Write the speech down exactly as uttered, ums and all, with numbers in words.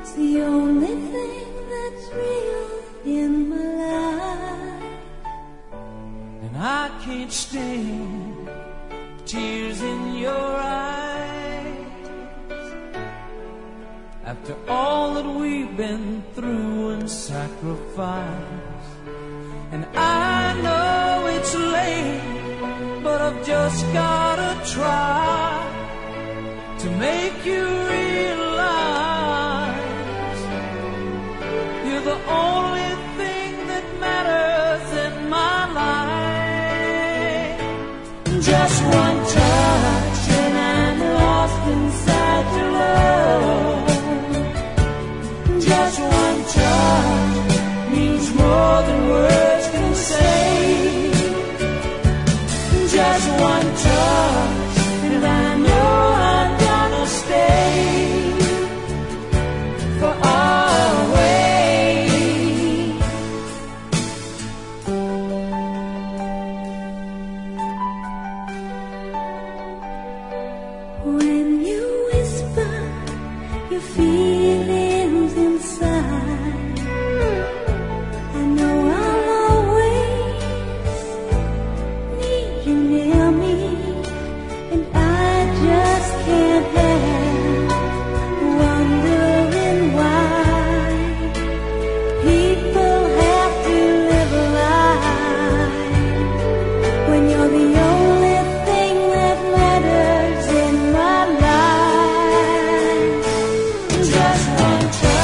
the only thing that's real in my life. And I can't stand tears in your eyes. After all that we've been through and sacrificed. And I know it's late, but I've just gotta try to make you realize you're the only thing that matters in my life. Just one touch and I'm lost inside your love. Just one touch means more than words can say. Just one touch and I know I'm gonna stay for always. When you whisper your feelings inside, I know I'll always need you near me, and I just can't help wondering why people have to live a life when you're the only thing that matters in my life. Just one touch.